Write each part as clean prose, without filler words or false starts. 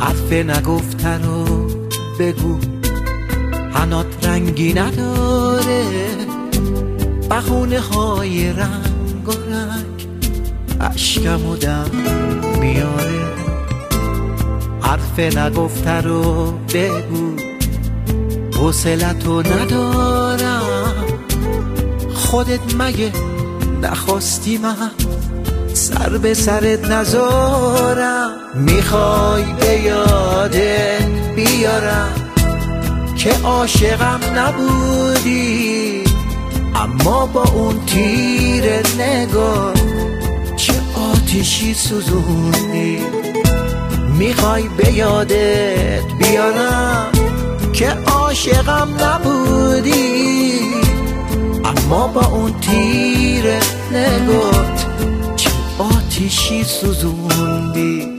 حرف نگفته رو بگو، حنات رنگی نداره، بهونه های رنگ و رنگ عشقمو دم میاره. حرف نگفته رو بگو، حوصلتو ندارم، خودت مگه نخواستی من سر به سرت نذارم؟ میخوای به یادت بیارم که عاشقم نبودی، اما با اون تیر نگاه چه آتشی سوزوندی. میخوای به یادت بیارم که عاشقم نبودی، اما با اون تیر نگات چه آتشی سوزوندی.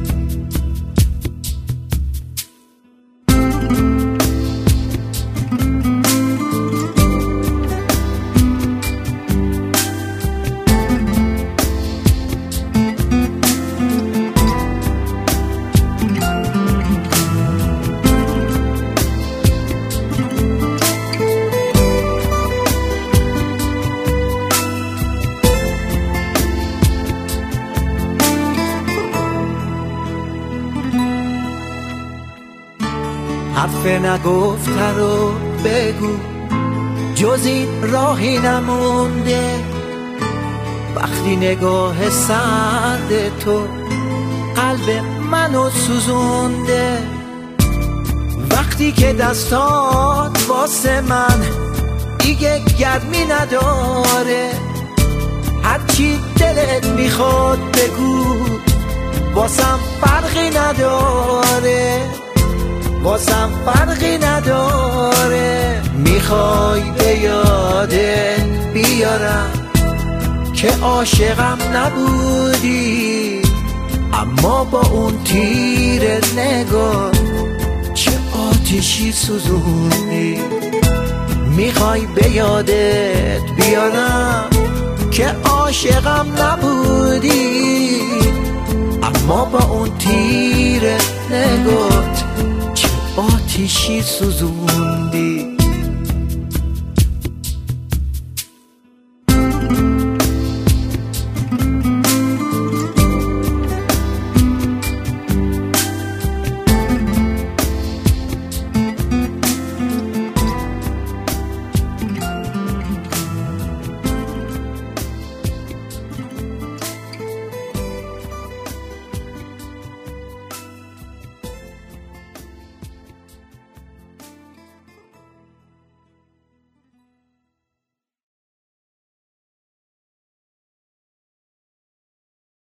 حرف نگفته رو بگو، جز این راهی نمونده، وقتی نگاه سرد تو قلب منو سوزونده، وقتی که دستات واسه من دیگه گرمی نداره، هرچی دلت میخواد بگو واسم فرقی نداره، واسم فرقی نداره. میخوای به یادت بیارم که عاشقم نبودی، اما با اون تیر نگاه چه آتشی سوزوندی. میخوای به یادت بیارم که عاشقم نبودی، اما با اون تیر نگات آتشی سوزوندی.